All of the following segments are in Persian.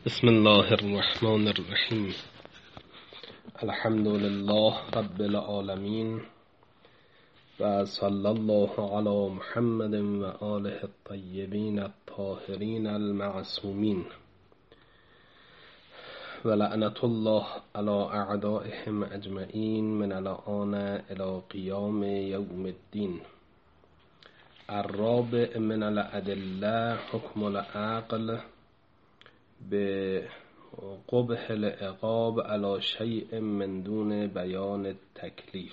بسم الله الرحمن الرحیم. الحمد لله رب العالمین و صلی الله علی محمد و آله الطیبین الطاهرین المعصومین و لعنت الله علی اعدائهم اجمعین من الآن الی قیام یوم الدین. الرابع من الادله حکم العقل به قبح العقاب علی شیء من دون بیان التکلیف.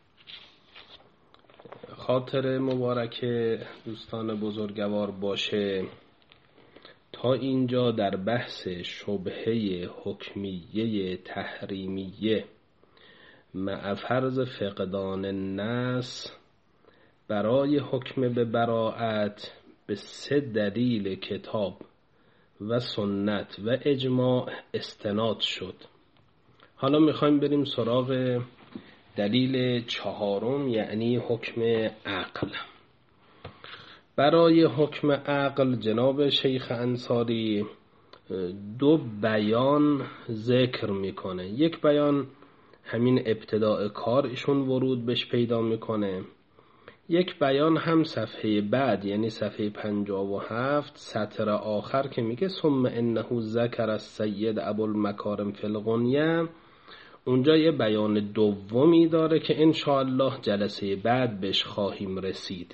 خاطر مبارک دوستان بزرگوار باشه. تا اینجا در بحث شبهه حکمیه تحریمیه مع فرض فقدان النص برای حکم به براءت به 3 دلیل کتاب و سنت و اجماع استناد شد. حالا میخوایم بریم سراغ دلیل 4، یعنی حکم عقل. برای حکم عقل جناب شیخ انصاری 2 بیان ذکر میکنه. یک بیان همین ابتداء کار ایشون ورود بهش پیدا میکنه، یک بیان هم صفحه بعد یعنی صفحه 57 سطر آخر که میگه ثم انه ذکر السید ابوالمکارم فی الغنیه. اونجا یه بیان دومی داره که انشاءالله جلسه بعد بهش خواهیم رسید.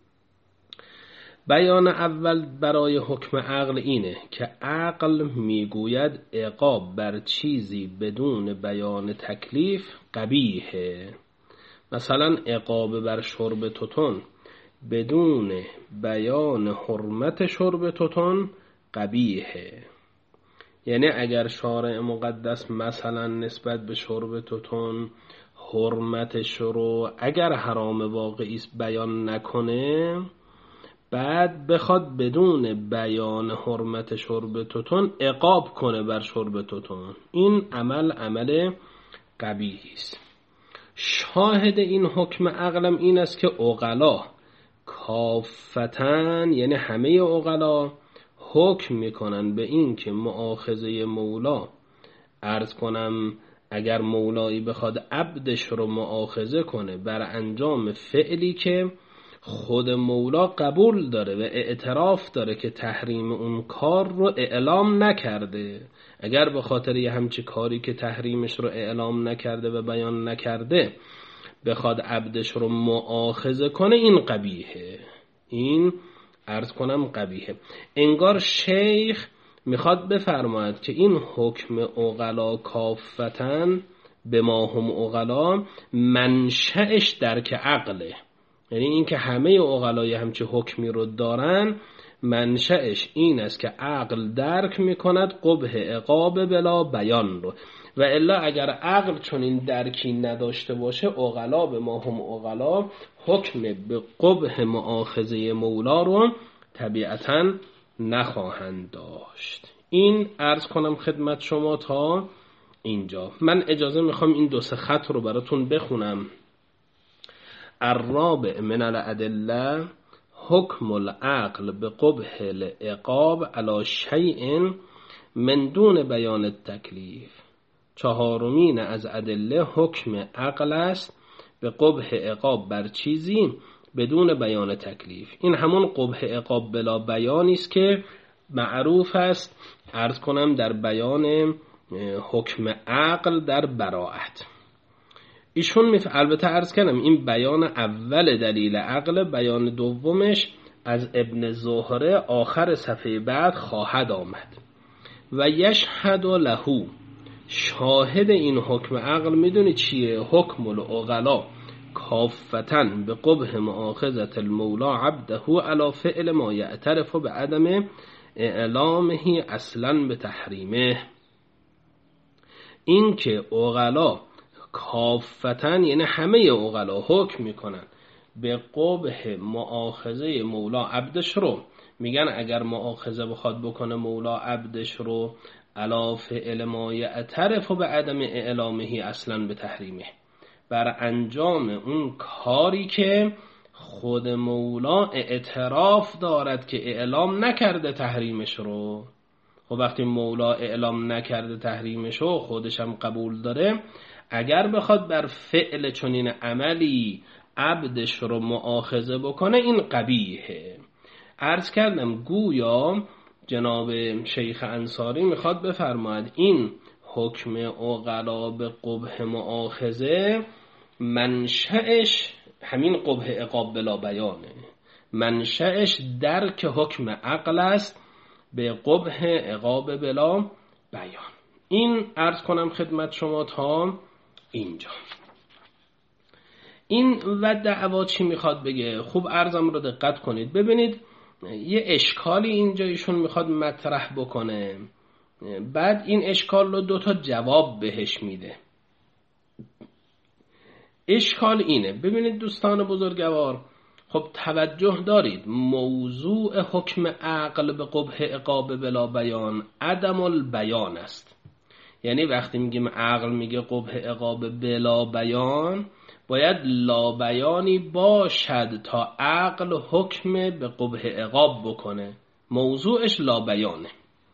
بیان اول برای حکم عقل اینه که عقل میگوید عقاب بر چیزی بدون بیان تکلیف قبیحه. مثلا عقاب بر شرب توتون بدون بیان حرمت شرب توتون قبیحه. یعنی اگر شارع مقدس مثلا نسبت به شرب توتون حرمتش رو اگر حرام واقعی است بیان نکنه، بعد بخواد بدون بیان حرمت شرب توتون عقاب کنه بر شرب توتون، این عمل قبیحی است. شاهد این حکم عقلم این است که عقلا کافتن، یعنی همه عقلا حکم میکنن به این که مؤاخذه مولا، عرض کنم اگر مولایی بخواد عبدش رو مؤاخذه کنه بر انجام فعلی که خود مولا قبول داره و اعتراف داره که تحریم اون کار رو اعلام نکرده، اگر به خاطر یه همچی کاری که تحریمش رو اعلام نکرده و بیان نکرده بخواد عبدش رو مؤاخذه کنه، این قبیحه. این عرض کنم قبیحه. انگار شیخ میخواد بفرماید که این حکم عقلا کافتن به ما هم عقلا منشأش درک عقله. یعنی این که همه عقلای همچه حکمی رو دارن منشأش این است که عقل درک میکند قبح عقاب بلا بیان رو، و الا اگر عقل چون این درکی نداشته باشه عقلا به ما هم عقلا حکم به قبح مؤاخذه مولا رو طبیعتاً نخواهند داشت. این عرض کنم خدمت شما تا اینجا. من اجازه میخوام این 2 خط رو براتون بخونم. الرابع من الادله حکم العقل به قبح العقاب علی شیء من دون بیان التکلیف. 4مین از ادله حکم عقل است به قبح عقاب بر چیزی بدون بیان تکلیف. این همون قبح عقاب بلا بیانی است که معروف است عرض کنم در بیان حکم عقل در براءت. ایشون البته عرض کردم این بیان اول دلیل عقل، بیان دومش از ابن زهره آخر صفحه بعد خواهد آمد. و یشهد له، شاهد این حکم عقل میدونی چیه؟ حکم العقلا کافتن به قبح مؤاخذة المولا عبده علی فعل ما یعترف به عدم اعلامه اصلا به تحریمه. این که عقلا کافتن یعنی همه عقلا حکم میکنن به قبح مؤاخذه مولا عبدش رو، میگن اگر مؤاخذه بخواد بکنه مولا عبدش رو علی فعل ما یعترف به عدم اعلامه اصلا به تحریمه، بر انجام اون کاری که خود مولا اعتراف دارد که اعلام نکرده تحریمش رو. خب وقتی مولا اعلام نکرده تحریمشو، خودش هم قبول داره، اگر بخواد بر فعل چنین عملی عبدش رو مؤاخذه بکنه این قبیحه. عرض کردم گویا جناب شیخ انصاری میخواد بفرماید این حکم عقلا به قبح مؤاخذه منشأش همین قبح عقاب بلا بیانه، منشأش درک حکم عقل است به قبح عقاب بلا بیان. این عرض کنم خدمت شما تا اینجا. این و دعوا چی میخواد بگه؟ خوب عرضم رو دقت کنید ببینید. یه اشکالی اینجا ایشون میخواد مطرح بکنه، بعد این اشکال رو 2 تا جواب بهش میده. اشکال اینه، ببینید دوستان بزرگوار، خب توجه دارید موضوع حکم عقل به قبح عقاب بلا بیان عدم البیان است. یعنی وقتی میگیم عقل میگه قبح عقاب بلا بیان، باید لا بیانی باشد تا عقل حکم به قبح عقاب بکنه، موضوعش لا بیانه.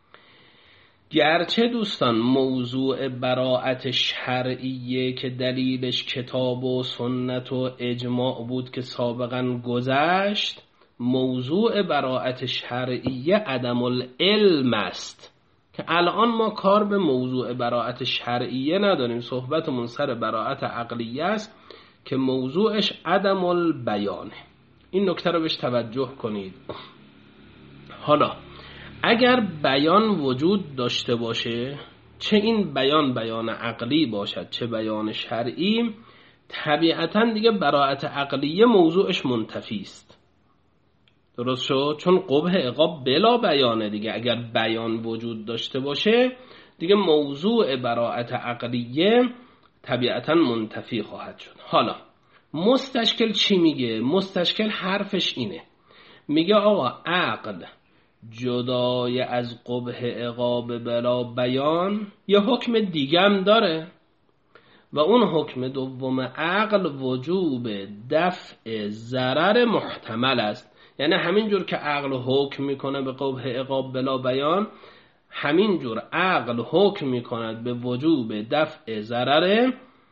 گرچه دوستان موضوع براءت شرعیه که دلیلش کتاب و سنت و اجماع بود که سابقا گذشت، موضوع براءت شرعیه عدم العلم است که الان ما کار به موضوع براءت شرعیه نداریم، صحبتمون سر براءت عقلیه است که موضوعش عدم البیانه. این نکته رو بهش توجه کنید. حالا اگر بیان وجود داشته باشه، چه این بیان عقلی باشد چه بیان شرعی، طبیعتاً دیگه براءت عقلیه موضوعش منتفی است. درست شد؟ چون قبح عقاب بلا بیانه دیگه. اگر بیان وجود داشته باشه دیگه موضوع براءت عقلیه طبیعتاً منتفی خواهد شد. حالا مستشکل چی میگه؟ مستشکل حرفش اینه، میگه آقا عقل جدای از قبح عقاب بلا بیان یه حکم دیگم داره و اون حکم دوم عقل وجوب دفع ضرر محتمل است. یعنی همینجور که عقل حکم میکنه به قبح عقاب بلا بیان، همینجور عقل حکم میکند به وجوب دفع ضرر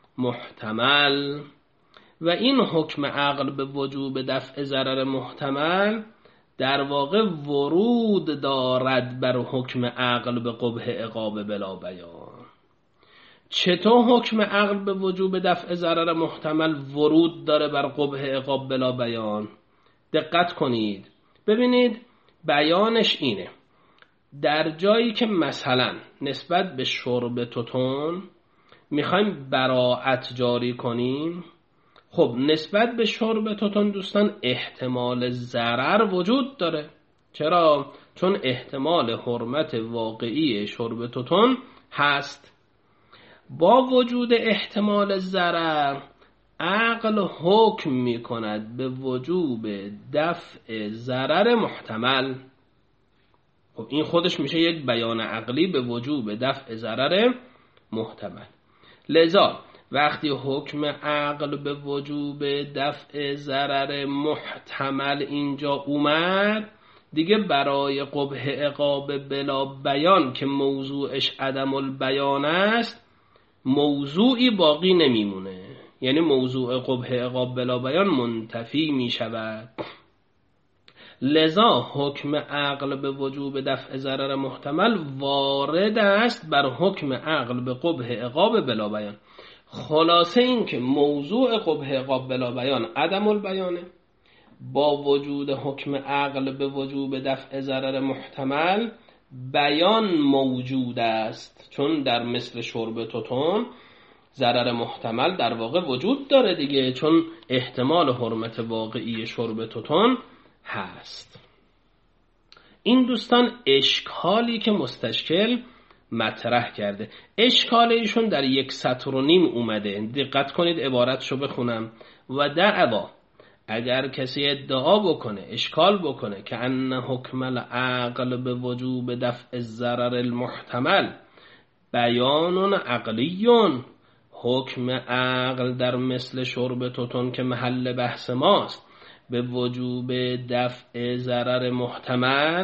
محتمل. و این حکم عقل به وجوب دفع ضرر محتمل در واقع ورود دارد بر حکم عقل به قبح عقاب بلا بیان. چطور حکم عقل به وجوب دفع ضرر محتمل ورود داره بر قبح عقاب بلا بیان؟ دقت کنید ببینید، بیانش اینه: در جایی که مثلا نسبت به شرب توتون میخوایم براءت جاری کنیم، خب نسبت به شرب توتون دوستان احتمال ضرر وجود داره. چرا؟ چون احتمال حرمت واقعی شرب توتون هست. با وجود احتمال ضرر عقل حکم می کند به وجوب دفع ضرر محتمل. خب این خودش میشه یک بیان عقلی به وجوب دفع ضرر محتمل. لذا وقتی حکم عقل به وجوب دفع ضرر محتمل اینجا اومد، دیگه برای قبح عقاب بلا بیان که موضوعش عدم البیان است موضوعی باقی نمیمونه. یعنی موضوع قبح عقاب بلا بیان منتفی می شود. لذا حکم عقل به وجوب دفع ضرر محتمل وارد است بر حکم عقل به قبح عقاب بلا بیان. خلاصه این که موضوع قبح عقاب بلا بیان عدم البیانه، با وجود حکم عقل به وجوب دفع ضرر محتمل بیان موجود است. چون در مثل شرب توتون ضرر محتمل در واقع وجود داره دیگه، چون احتمال حرمت واقعی شرب توتون هست. این دوستان اشکالی که مستشکل مطرح کرده. اشکال ایشون در 1.5 سطر اومده. دقت کنید عبارتشو بخونم: و دعوا، اگر کسی ادعا بکنه، اشکال بکنه که ان حکم العقل به وجوب دفع الضرر المحتمل بیان عقلیون، حکم عقل در مثل شرب توتون که محل بحث ماست به وجوب دفع ضرر محتمل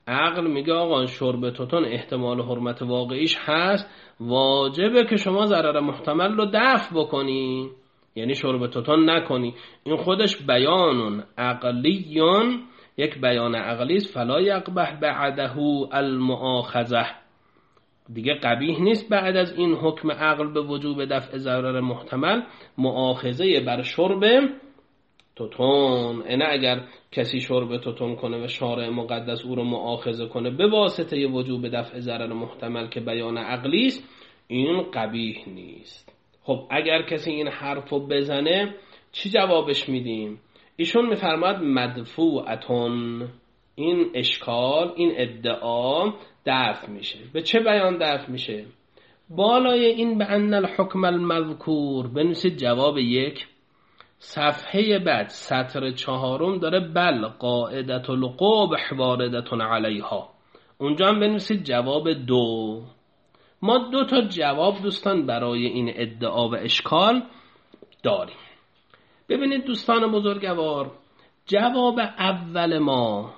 عقل میگه آقا شرب توتون احتمال حرمت واقعیش هست، واجبه که شما ضرر محتمل رو دفع بکنی، یعنی شرب توتون نکنی. این خودش بیانون عقلیون، یک بیان عقلی است. فلا یقبح بعده المؤاخذه، دیگه قبیح نیست بعد از این حکم عقل به وجوب دفع ضرر محتمل مؤاخذه بر شرب توتون. اینه اگر کسی شرب توتون کنه و شارع مقدس او رو مؤاخذه کنه به واسطه وجوب دفع ضرر محتمل که بیان عقلی است، این قبیح نیست. خب اگر کسی این حرفو بزنه چی جوابش میدیم؟ ایشون میفرماد مدفوعتون، این اشکال، این ادعا دفع میشه. به چه بیان دفع میشه؟ بالای این به ان الحکم المذکور بنویسید جواب 1. صفحه بعد سطر 4 داره بل قاعدة القبح واردة علیها، اونجا هم بنویسید جواب 2. ما 2 تا جواب دوستان برای این ادعا و اشکال داریم. ببینید دوستان بزرگوار، جواب اول ما،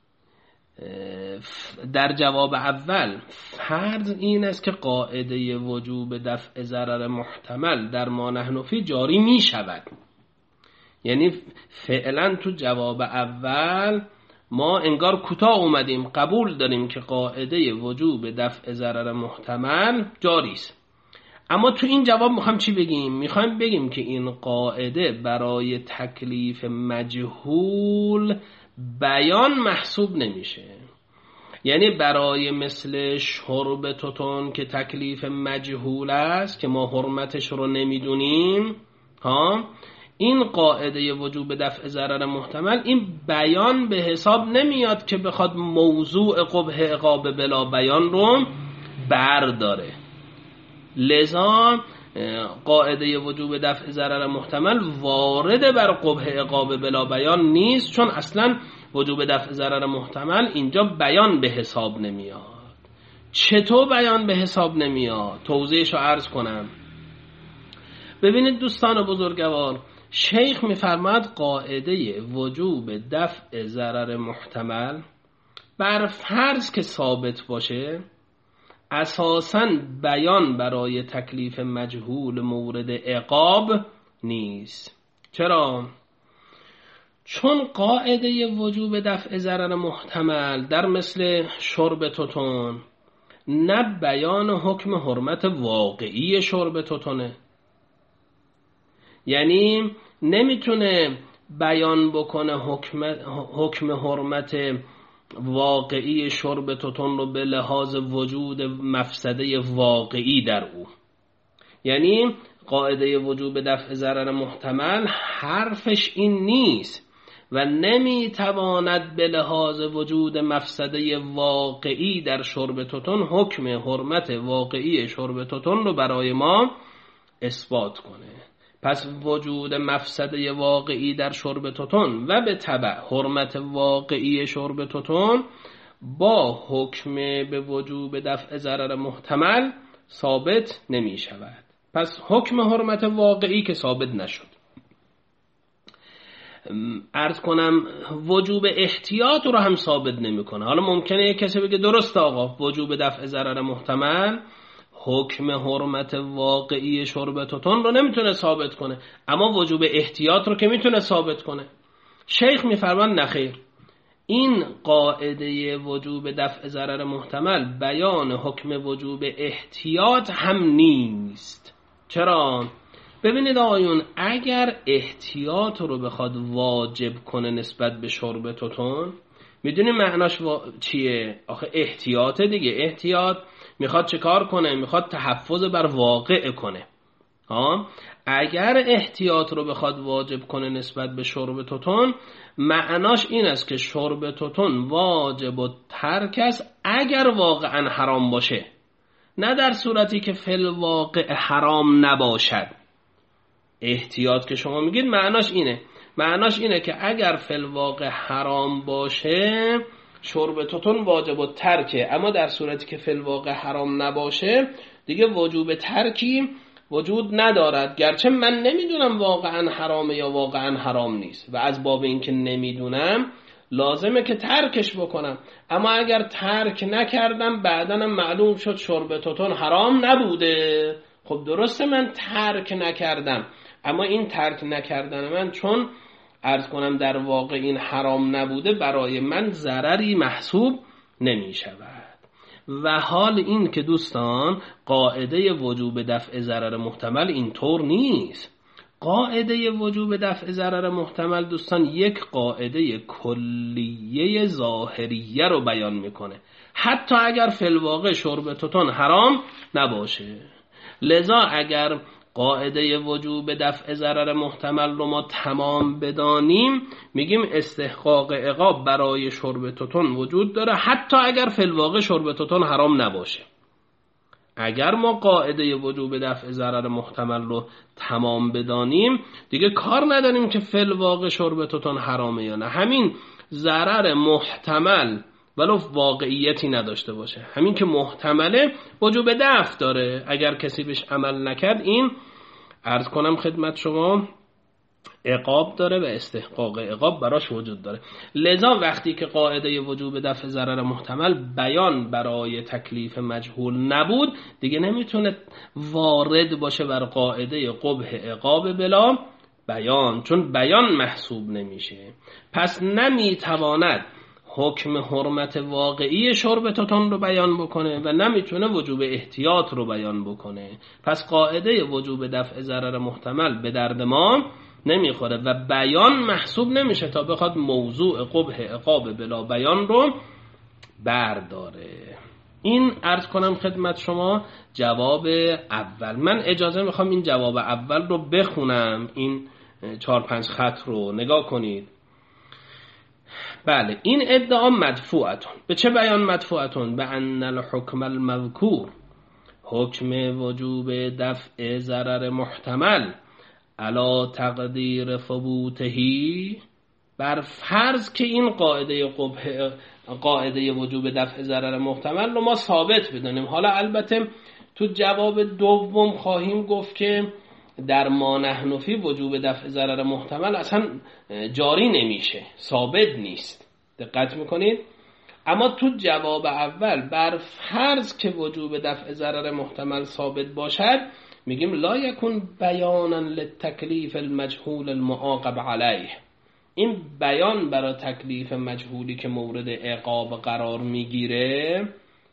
در جواب اول فرض این است که قاعده وجوب دفع ضرر محتمل در ما نحن فی جاری می شود. یعنی فعلا تو جواب اول ما انگار کوتاه اومدیم، قبول داریم که قاعده وجوب دفع ضرر محتمل جاری است. اما تو این جواب میخوایم چی بگیم؟ میخوایم بگیم که این قاعده برای تکلیف مجهول بیان محسوب نمیشه. یعنی برای مثل شرب توتون که تکلیف مجهول است که ما حرمتش رو نمیدونیم، این قاعده وجوب دفع ضرر محتمل این بیان به حساب نمیاد که بخواد موضوع قبح عقاب بلا بیان رو برداره. لذا قاعده وجوب دفع ضرر محتمل وارد بر قبح عقاب بلا بیان نیست، چون اصلا وجوب دفع ضرر محتمل اینجا بیان به حساب نمیاد. چطور بیان به حساب نمیاد؟ توضیحشو عرض کنم. ببینید دوستان بزرگوار، شیخ میفرماد قاعده وجوب دفع ضرر محتمل بر فرض که ثابت باشه اساساً بیان برای تکلیف مجهول مورد عقاب نیست. چرا؟ چون قاعده وجوب دفع ضرر محتمل در مثل شرب توتون نه بیان حکم حرمت واقعی شرب توتونه، یعنی نمیتونه بیان بکنه حکم حرمت واقعی شرب توتون رو به لحاظ وجود مفسده واقعی در او. یعنی قاعده وجوب دفع ضرر محتمل حرفش این نیست و نمیتواند به لحاظ وجود مفسده واقعی در شرب توتون حکم حرمت واقعی شرب توتون رو برای ما اثبات کنه. پس وجود مفسده واقعی در شرب توتون و به تبع حرمت واقعی شرب توتون با حکم به وجوب دفع ضرر محتمل ثابت نمی شود. پس حکم حرمت واقعی که ثابت نشد. عرض کنم وجوب احتیاط رو هم ثابت نمی کنه. حالا ممکنه یک کسی بگه درست آقا وجوب دفع ضرر محتمل حکم حرمت واقعی شرب توتون رو نمیتونه ثابت کنه، اما وجوب احتیاط رو که میتونه ثابت کنه. شیخ میفرمان نخیر، این قاعده وجوب دفع ضرر محتمل بیان حکم وجوب احتیاط هم نیست. چرا؟ ببینید آقایون، اگر احتیاط رو بخواد واجب کنه نسبت به شرب توتون، میدونی معناش چیه؟ آخه احتیاط دیگه. احتیاط میخواد چه کار کنه؟ میخواد تحفظ بر واقع کنه. اگر احتیاط رو بخواد واجب کنه نسبت به شرب توتون، معناش این است که شرب توتون واجب و ترک است اگر واقعا حرام باشه، نه در صورتی که فی الواقع حرام نباشد. احتیاط که شما میگید معناش اینه که اگر فی الواقع حرام باشه شرب توتون واجب و ترکه، اما در صورتی که فی الواقع حرام نباشه دیگه وجوب ترکی وجود ندارد، گرچه من نمیدونم واقعا حرامه یا واقعا حرام نیست و از باب اینکه نمیدونم لازمه که ترکش بکنم. اما اگر ترک نکردم بعدنم معلوم شد شرب توتون حرام نبوده، خب درسته من ترک نکردم، اما این ترک نکردن من چون عرض کنم در واقع این حرام نبوده برای من ضرری محسوب نمی شود. و حال این که دوستان قاعده وجوب دفع ضرر محتمل اینطور نیست. قاعده وجوب دفع ضرر محتمل دوستان یک قاعده کلیه ظاهریه رو بیان میکنه، حتی اگر فی الواقع شرب توتون حرام نباشه. لذا اگر قاعده وجوب دفع ضرر محتمل رو ما تمام بدانیم میگیم استحقاق عقاب برای شرب توتون وجود داره، حتی اگر فی الواقع شرب توتون حرام نباشه. اگر ما قاعده وجوب دفع ضرر محتمل رو تمام بدانیم دیگه کار نداریم که فی الواقع شرب توتون حرامه یا نه. همین ضرر محتمل ولو واقعیتی نداشته باشه، همین که محتمله وجوب دفع داره، اگر کسی بهش عمل نکرد این عرض کنم خدمت شما عقاب داره و استحقاق عقاب براش وجود داره. لذا وقتی که قاعده وجوب دفع ضرر محتمل بیان برای تکلیف مجهول نبود دیگه نمیتونه وارد باشه بر قاعده قبح عقاب بلا بیان، چون بیان محسوب نمیشه. پس نمیتواند حکم حرمت واقعی شرب توتون رو بیان بکنه و نمیتونه وجوب احتیاط رو بیان بکنه. پس قاعده وجوب دفع ضرر محتمل به درد ما نمیخوره و بیان محسوب نمیشه تا بخواد موضوع قبح عقاب بلا بیان رو برداره. این عرض کنم خدمت شما جواب اول. من اجازه میخوام این جواب اول رو بخونم، این 4-5 خط رو نگاه کنید. بله، این ادعا مدفوعتون. به چه بیان مدفوعتون؟ به ان الحکم المذکور، حکم وجوب دفع ضرر محتمل علا تقدیر ثبوتهی، بر فرض که این قاعده وجوب دفع ضرر محتمل رو ما ثابت بدانیم. حالا البته تو جواب دوم خواهیم گفت که در ما نحن فی وجوب دفع ضرر محتمل اصلا جاری نمیشه، ثابت نیست. دقت میکنید؟ اما تو جواب اول بر فرض که وجوب دفع ضرر محتمل ثابت باشد میگیم لا یکون بیانا للتکلیف المجهول المعاقب علیه. این بیان برای تکلیف مجهولی که مورد عقاب قرار میگیره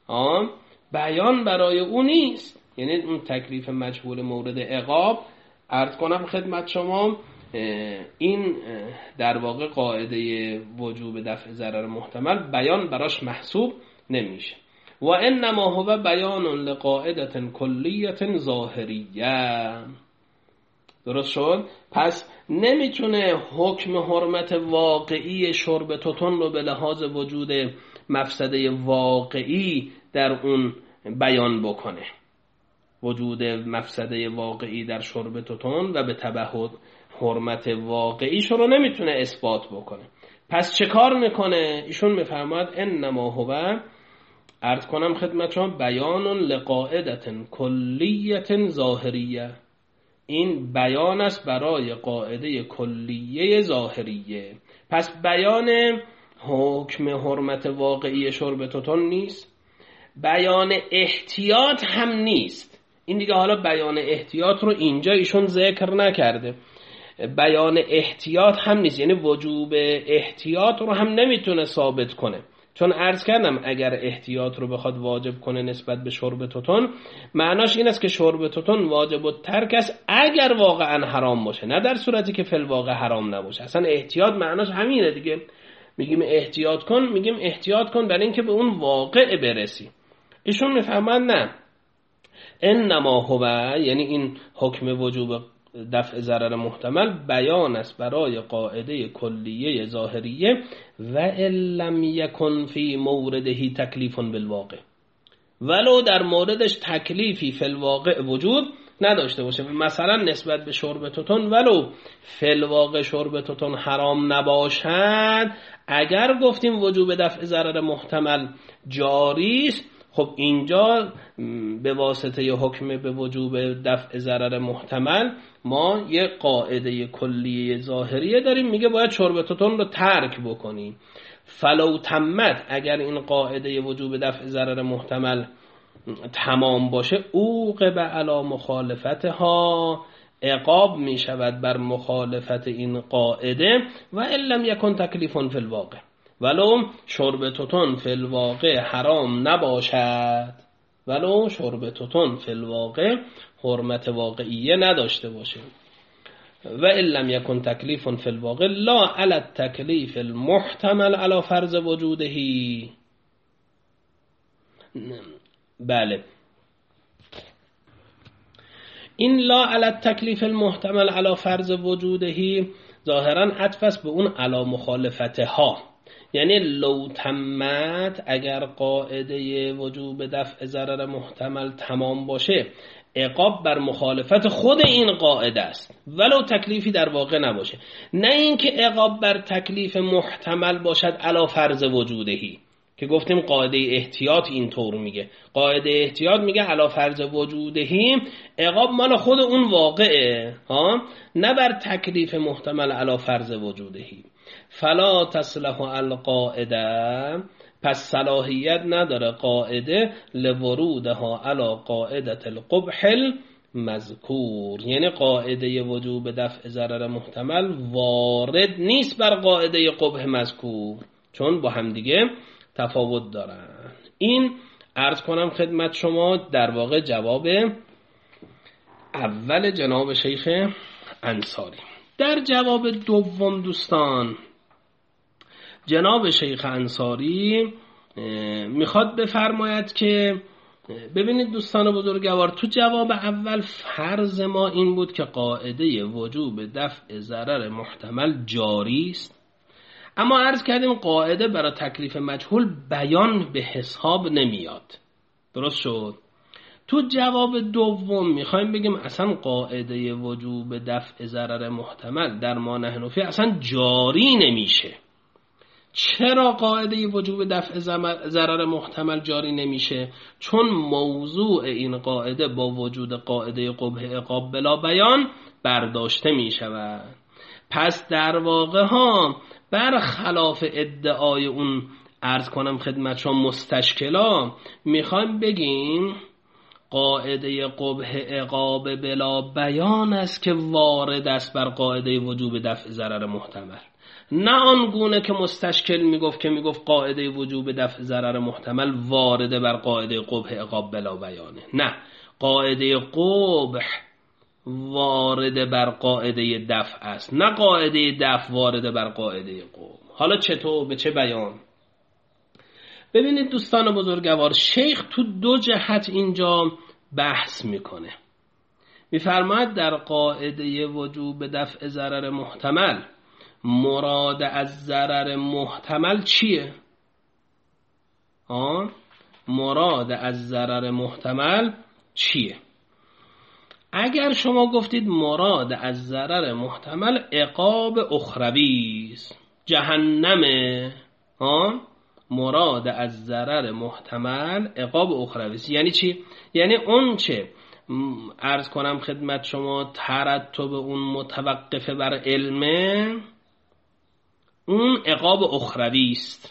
بیان برای اون نیست. یعنی اون تکلیف مجهول مورد عقاب عرض کنم خدمت شما این در واقع قاعده وجوب دفع ضرر محتمل بیان براش محسوب نمیشه. و انما هو بیان لقاعده کلیه ظاهریه. درست شد؟ پس نمیتونه حکم حرمت واقعی شرب توتون رو به لحاظ وجود مفسده واقعی در اون بیان بکنه. وجود مفسده واقعی در شرب توتون و به تبع حرمت واقعیش رو نمیتونه اثبات بکنه. پس چه کار میکنه؟ ایشون میفرماید انما هو عرض کنم خدمت شما بیان لقاعده کلیه ظاهریه. این بیان است برای قاعده کلیه ظاهریه. پس بیان حکم حرمت واقعی شرب توتون نیست، بیان احتیاط هم نیست. این دیگه حالا بیان احتیاط رو اینجا ایشون ذکر نکرده. بیان احتیاط هم نیست، یعنی وجوب احتیاط رو هم نمیتونه ثابت کنه. چون عرض کردم اگر احتیاط رو بخواد واجب کنه نسبت به شرب توتون معناش این است که شرب توتون واجب الترک است اگر واقعا حرام باشه، نه در صورتی که فی الواقع حرام نباشه. اصلا احتیاط معناش همینه دیگه. میگیم احتیاط کن، میگیم احتیاط کن برای اینکه به اون واقع برسی. ایشون میفهمن نه، انما هو، یعنی این حکم وجوب دفع ضرر محتمل بیان است برای قاعده کلیه ظاهریه و لم یکن فی مورده تکلیف بالواقع، ولو در موردش تکلیفی فی الواقع وجود نداشته باشه. مثلا نسبت به شرب توتون ولو فی الواقع شرب توتون حرام نباشد، اگر گفتیم وجوب دفع ضرر محتمل جاری است، خب اینجا به واسطه ی حکم به وجوب دفع ضرر محتمل ما یه قاعده کلیه ظاهریه داریم، میگه باید شربتتون رو ترک بکنیم. فلو تمت، اگر این قاعده وجوب دفع ضرر محتمل تمام باشه، اوقب علی مخالفتها، عقاب می شود بر مخالفت این قاعده. و ان لم یکن تکلیف فی الواقع، ولو شربتتون فی الواقع حرام نباشد، ولو شربتتون فی الواقع حرمت واقعیه نداشته باشه. و ان لم یکن تکلیف فی الواقع لا علی التکلیف المحتمل علی فرض وجوده. بله، این لا علی التکلیف المحتمل علی فرض وجوده ظاهرا عطف است به اون علی مخالفتها، یعنی لو تمت، اگر قاعده وجوب دفع ضرر محتمل تمام باشه، عقاب بر مخالفت خود این قاعده است، ولو تکلیفی در واقع نباشه. نه اینکه عقاب بر تکلیف محتمل باشد علی فرض وجودهی، که گفتیم قاعده احتیاط اینطور میگه. قاعده احتیاط میگه علی فرض وجودهی، عقاب مال خود اون واقعه ها، نه بر تکلیف محتمل علی فرض وجودهی. فلا تصلح القاعده، پس صلاحیت نداره قاعده لورودها علی قاعده القبح المذکور، یعنی قاعده وجوب دفع ضرر محتمل وارد نیست بر قاعده قبح مذکور، چون با هم دیگه تفاوت دارن. این عرض کنم خدمت شما در واقع جواب اول جناب شیخ انصاری. در جواب دوم دوستان، جناب شیخ انصاری میخواد بفرماید که ببینید دوستان بزرگوار، تو جواب اول فرض ما این بود که قاعده وجوب دفع ضرر محتمل جاری است، اما عرض کردیم قاعده برای تکلیف مجهول بیان به حساب نمیاد. درست شد؟ تو جواب دوم میخوایم بگیم اصلا قاعده وجوب دفع ضرر محتمل در ما نحنفی اصلا جاری نمیشه. چرا قاعده وجوب دفع ضرر محتمل جاری نمیشه؟ چون موضوع این قاعده با وجود قاعده قبح عقاب بلا بیان برداشته میشود. پس در واقع ها برخلاف ادعای اون عرض کنم خدمت شما مستشکلا، میخوایم بگیم قاعده قبح عقاب بلا بیان است که وارد است بر قاعده وجوب دفع ضرر محتمل، نه آنگونه که مستشکل میگفت قاعده وجوب دفع ضرر محتمل وارد بر قاعده قبح عقاب بلا بیانه. نه، قاعده قبح وارد بر قاعده دفع است، نه قاعده دفع وارد بر قاعده قبح. حالا چطور؟ به چه بیان؟ ببینید دوستان بزرگوار، شیخ تو دو جهت اینجا بحث میکنه. میفرماید در قاعده وجوب دفع ضرر محتمل مراد از ضرر محتمل چیه؟ مراد از ضرر محتمل چیه؟ اگر شما گفتید مراد از ضرر محتمل عقاب اخروی است، جهنمه، مراد از ضرر محتمل عقاب اخروی است. یعنی چی؟ یعنی اون چه عرض کنم خدمت شما ترتب اون متوقف بر علمه، اون عقاب اخروی است.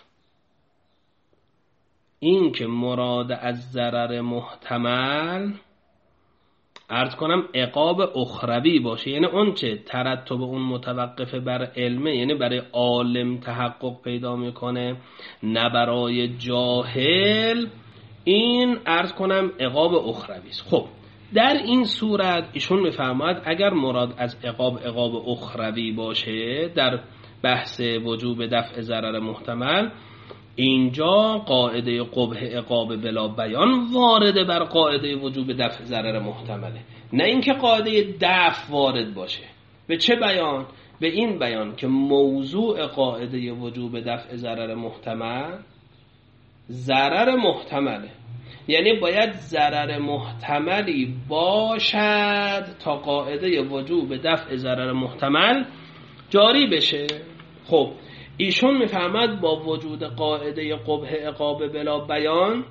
این که مراد از ضرر محتمل عرض کنم عقاب اخروی باشه، یعنی اون چه ترتب اون متوقف بر علمه، یعنی برای عالم تحقق پیدا میکنه نه برای جاهل، این عرض کنم عقاب اخروی است. خب در این صورت ایشون میفرماید اگر مراد از عقاب اخروی باشه در بحث وجوب دفع ضرر محتمل، اینجا قاعده قبح عقاب بلا بیان وارد بر قاعده وجوب دفع ضرر محتمله، نه اینکه قاعده دفع وارد باشه. به چه بیان؟ به این بیان که موضوع قاعده وجوب دفع ضرر محتمل ضرر محتمله، یعنی باید ضرر محتملی باشد تا قاعده وجوب دفع ضرر محتمل جاری بشه. خب ایشون میفهمد با وجود قاعده قبح عقاب بلا بیان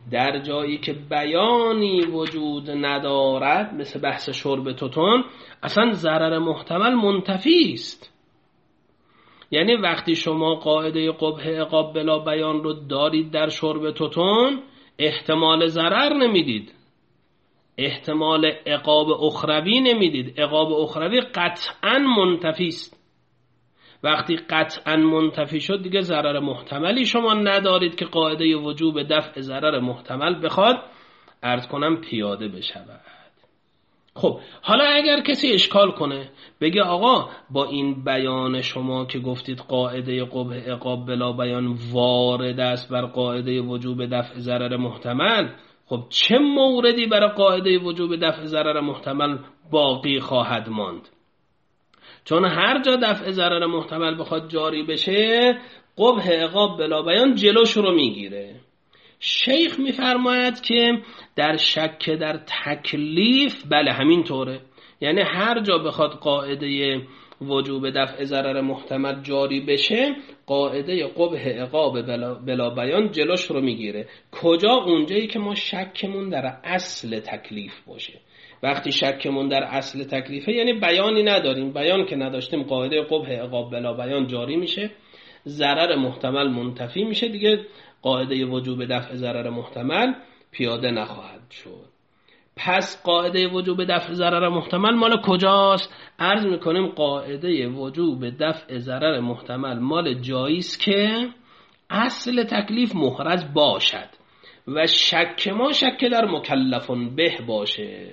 در جایی که بیانی وجود ندارد، مثل بحث شرب توتون، اصلا ضرر محتمل منتفی است. یعنی وقتی شما قاعده قبح عقاب بلا بیان رو دارید در شرب توتون، احتمال ضرر نمیدید، احتمال عقاب اخروی نمیدید. عقاب اخروی قطعا منتفی است. وقتی قطعا منتفی شد دیگه ضرر محتملی شما ندارید که قاعده وجوب دفع ضرر محتمل بخواد عرض کنم پیاده بشود. خب حالا اگر کسی اشکال کنه بگه آقا با این بیان شما که گفتید قاعده قبح عقاب بلا بیان وارد است بر قاعده وجوب دفع ضرر محتمل، خب چه موردی برای قاعده وجوب دفع ضرر محتمل باقی خواهد ماند؟ چون هر جا دفع ضرر محتمل بخواد جاری بشه، قبح عقاب بلا بیان جلوش رو میگیره. شیخ میفرماید که در شک در تکلیف بله همینطوره. یعنی هر جا بخواد قاعده وجوب دفع ضرر محتمل جاری بشه، قاعده قبح عقاب بلا بیان جلوش رو میگیره. کجا؟ اونجایی که ما شکمون در اصل تکلیف باشه. وقتی شکمون در اصل تکلیفه یعنی بیانی نداریم، بیان که نداشتیم قاعده قبح عقاب بلا بیان جاری میشه، ضرر محتمل منتفی میشه، دیگه قاعده وجوب دفع ضرر محتمل پیاده نخواهد شد. پس قاعده وجوب دفع ضرر محتمل مال کجاست؟ عرض میکنیم قاعده وجوب دفع ضرر محتمل مال جاییست که اصل تکلیف محرز باشد و شک ما شک در مکلفون به باشه.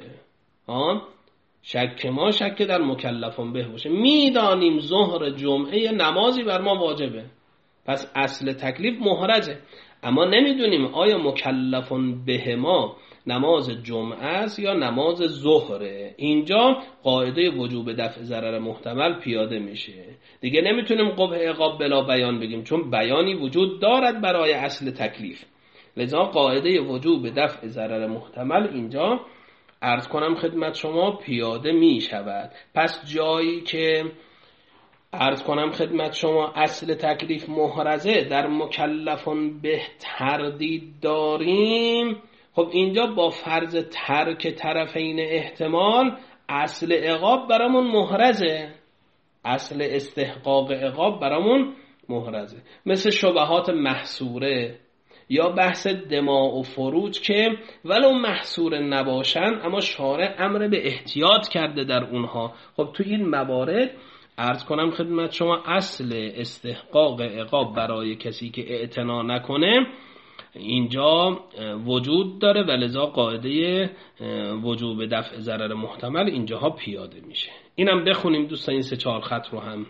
شک ما شک در مکلفون به باشه. میدانیم ظهر جمعه نمازی بر ما واجبه، پس اصل تکلیف محرزه، اما نمیدونیم آیا مکلفون به ما نماز جمعه است یا نماز ظهره. اینجا قاعده وجوب دفع ضرر محتمل پیاده میشه. دیگه نمیتونیم قبح عقاب بلا بیان بگیم، چون بیانی وجود دارد برای اصل تکلیف. لذا قاعده وجوب دفع ضرر محتمل اینجا عرض کنم خدمت شما پیاده می شود. پس جایی که عرض کنم خدمت شما اصل تکلیف محرزه، در مکلفون به تردید داریم، خب اینجا با فرض ترک طرفین احتمال اصل عقاب برامون محرزه، اصل استحقاق عقاب برامون محرزه. مثل شبهات محصوره یا بحث دماء و فروج که ولو محصور نباشن اما شارع امر به احتیاط کرده در اونها. خب تو این موارد عرض کنم خدمت شما اصل استحقاق عقاب برای کسی که اعتنا نکنه اینجا وجود داره و لذا قاعده وجوب دفع ضرر محتمل اینجاها پیاده میشه. اینم بخونیم دوستان این 3-4 خط رو هم.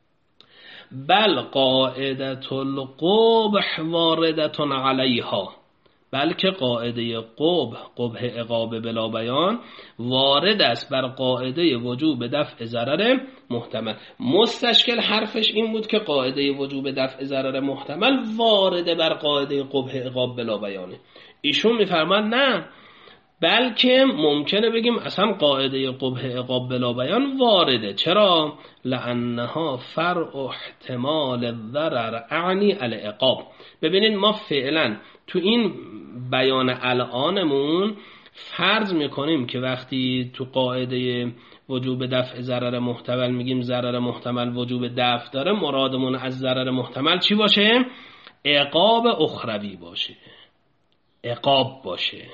بل قاعدة القبح واردة علیها، بلکه قاعده قبح عقاب بلا بیان وارد است بر قاعده وجوب دفع ضرر محتمل. مستشکل حرفش این بود که قاعده وجوب دفع ضرر محتمل وارد بر قاعده قبح عقاب بلا بیانه. ایشون میفرماد نه، بلکه ممکنه بگیم اصلا قاعده قبح عقاب بلا بیان وارده. چرا؟ لانها فرع احتمال الضرر اعنی العقاب. ببینید ما فعلا تو این بیان الانمون فرض میکنیم که وقتی تو قاعده وجوب دفع ضرر محتمل میگیم ضرر محتمل وجوب دفع داره، مرادمون از ضرر محتمل چی باشه؟ عقاب اخروی باشه، عقاب باشه.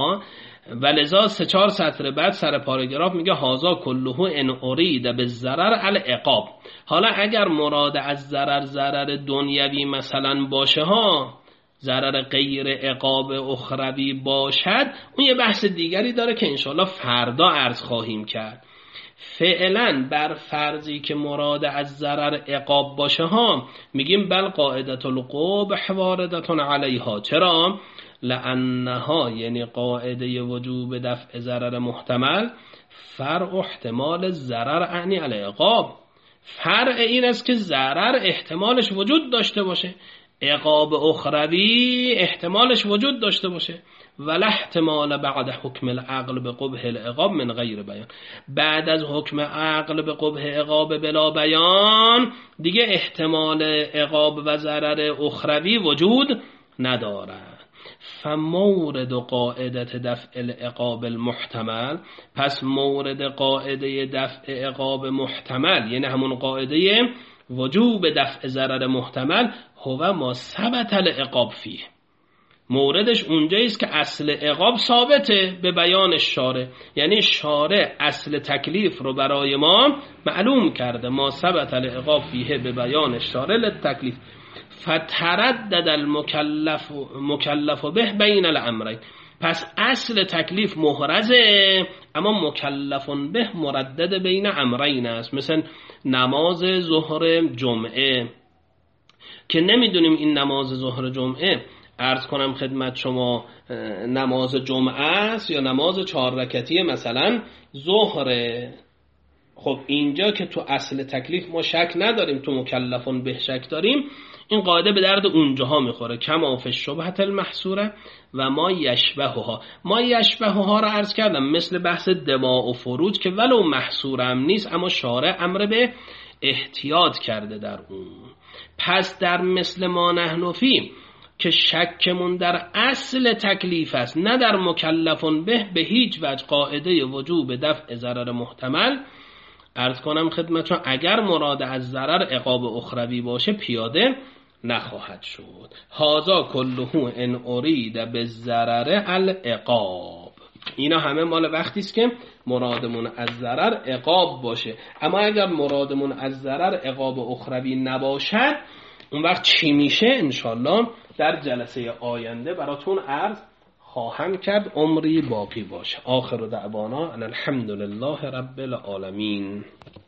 ولذا 3-4 سطر بعد سر پاراگراف میگه هازا کلهو ان ارید بالضرر العقاب. حالا اگر مراد از ضرر دنیوی مثلا باشه ضرر غیر عقاب اخروی باشد، اون یه بحث دیگری داره که انشالله فردا عرض خواهیم کرد. فعلا بر فرضی که مراد از ضرر عقاب باشه میگیم بل قاعدة القبح واردة علیها. چرا؟ لانها یعنی قاعده وجوب دفع ضرر محتمل فرع احتمال ضرر اعنی العقاب. فرع این است که ضرر احتمالش وجود داشته باشه، عقاب اخروی احتمالش وجود داشته باشه. ولا احتمال بعد حکم العقل به قبح العقاب من غیر بیان. بعد از حکم عقل به قبح عقاب بلا بیان دیگه احتمال عقاب و ضرر اخروی وجود ندارد. فمورد قاعدت دفع العقاب المحتمل، پس مورد قاعده دفع عقاب محتمل یعنی همون قاعده وجوب دفع ضرر محتمل، هو ما ثبت العقاب فیه، موردش اونجایی است که اصل عقاب ثابته به بیان شارع، یعنی شارع اصل تکلیف رو برای ما معلوم کرده، ما ثبت العقاب فیه به بیان شارع للتکلیف، فتردد المکلف به بین الامرین، پس اصل تکلیف محرزه اما مکلف به مردد بین امرین است. مثل نماز ظهر جمعه که نمیدونیم این نماز ظهر جمعه عرض کنم خدمت شما نماز جمعه است یا نماز 4 رکعتی مثلا ظهره. خب اینجا که تو اصل تکلیف ما شک نداریم، تو مکلفون به شک داریم، این قاعده به درد اونجاها میخوره، کما فی الشبهة المحصوره و ما یشبهها. ما یشبهها را عرض کردم مثل بحث دماء و فروج که ولو محصور هم نیست اما شارع امر به احتیاط کرده در اون. پس در مثل ما نحن فی که شکمون در اصل تکلیف است نه در مکلفون به هیچ وجه قاعده وجوب دفع ضرر محتمل، عرض کنم خدمتشون اگر مراد از ضرر عقاب اخروی باشه پیاده نخواهد شد. هازا کلهو ان ارید بالضرر العقاب، اینا همه مال وقتی است که مرادمون از ضرر عقاب باشه، اما اگر مرادمون از ضرر عقاب اخروی نباشد اون وقت چی میشه انشالله در جلسه آینده براتون عرض خواهم کرد، عمری باقی باشه. آخر دعوانا ان الحمد لله رب العالمین.